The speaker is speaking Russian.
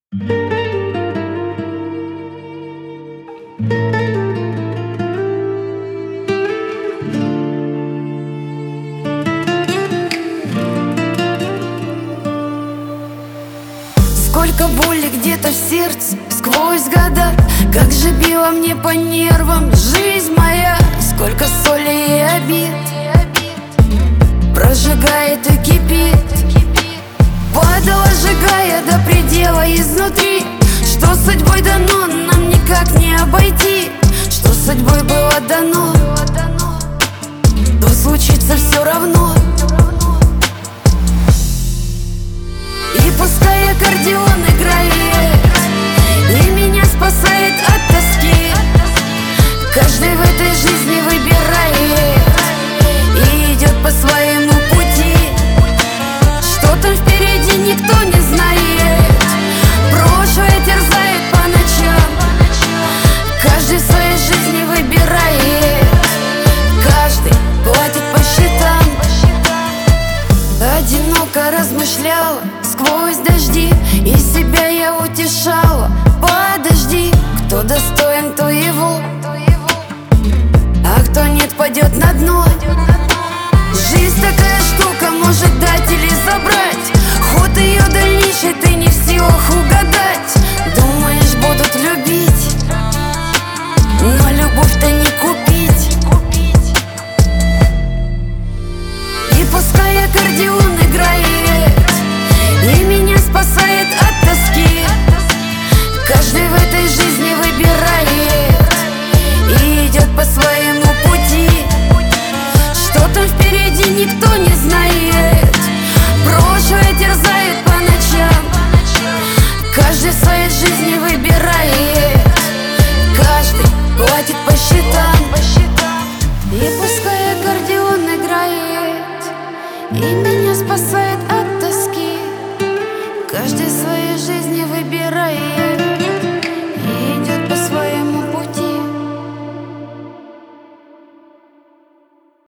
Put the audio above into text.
Сколько боли где-то в сердце сквозь года, как же била мне по нервам жизнь моя. Сколько соли и обид прожигает и кипит, падала, сжигая до предела изнутри. Что судьбой дано, нам никак не обойти. Что судьбой было дано, то случится все равно. И пускай аккордеон играет и меня спасает от тоски, каждый в этой жизни выбирает и идет по своему пути. Что там впереди, никто не знает. Прошлое терзает по ночам, каждый в своей жизни выбирает, каждый платит по счетам. Одиноко размышляла сквозь дожди, и себя я утешала: подожди, кто достоин, то его, а кто нет, падет на дно. Жизнь такая штука, может дать или забрать. Ход ее дальнейший ты не в силах угадать. Думаешь, будут любить, но любовь-то не купить. И пускай аккордеон играет и меня спасает от тоски, каждый в этой жизни выбирает и идет по своему пути. Что там впереди, никто не знает. Прошлое терзает по ночам, каждый в своей жизни выбирает, каждый платит по счетам. И пускай аккордеон играет и меня спасает от тоски, каждый в своей жизни выбирает